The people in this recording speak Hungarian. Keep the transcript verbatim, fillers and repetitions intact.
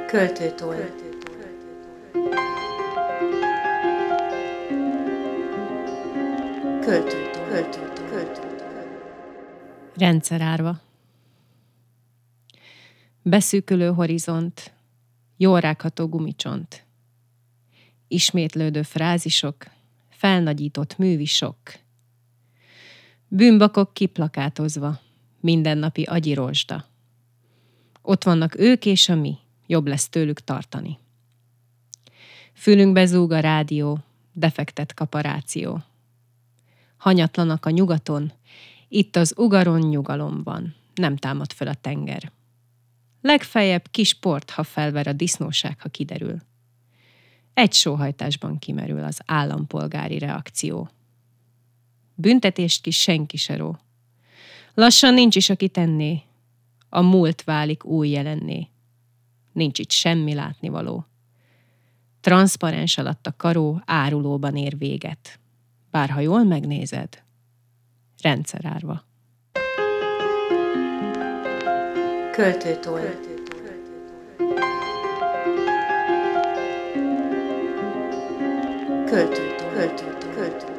Költőtoll. Költőtoll. Költőtoll. Költőtoll. Rendszerárva. Beszűkülő horizont, jól rágható gumicsont. Ismétlődő frázisok, felnagyított művisok. Bűnbakok kiplakátozva, mindennapi agyi rozsda. Ott vannak ők és a mi, jobb lesz tőlük tartani. Fülünkbe zúg a rádió, defektet kaparáció. Hanyatlanak a nyugaton, itt az ugaron nyugalom van, nem támad föl a tenger. Legfeljebb kis port, ha felver a disznóság, ha kiderül. Egy sóhajtásban kimerül az állampolgári reakció. Büntetést ki senki se ró. Lassan nincs is, aki tenné. A múlt válik új jelenné. Nincs itt semmi látnivaló. Transzparens alatt a karó árulóban ér véget. Bár ha jól megnézed, rendszerárva. Költőtoll. Költőtoll. Költőtoll. Költőtoll.